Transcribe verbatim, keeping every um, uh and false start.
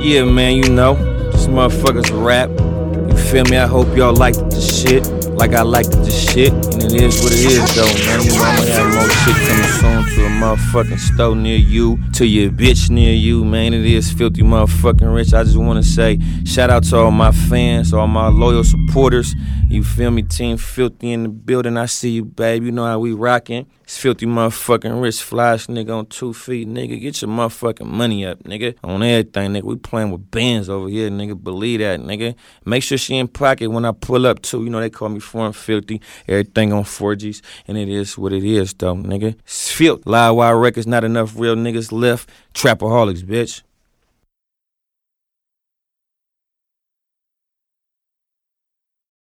Yeah, man, you know, this motherfucker's rap. You feel me? I hope y'all liked the shit like I liked the shit. And it is what it is, though, man. You know, I'm gonna have more shit coming soon to a motherfucking store near you, to your bitch near you, man. It is Filthy Motherfucking Rich. I just wanna say shout out to all my fans, all my loyal supporters. You feel me? Team Filthy in the building. I see you, babe. You know how we rockin'. It's Filthy Motherfucking Rich, flash nigga on two feet, nigga. Get your motherfucking money up, nigga. On everything, nigga. We playing with bands over here, nigga. Believe that, nigga. Make sure she in pocket when I pull up, too. You know they call me Foreign Filthy. Everything on four Gs, and it is what it is, though, nigga. It's Filth. Live Wire Records, not enough real niggas left. Trapaholics, bitch.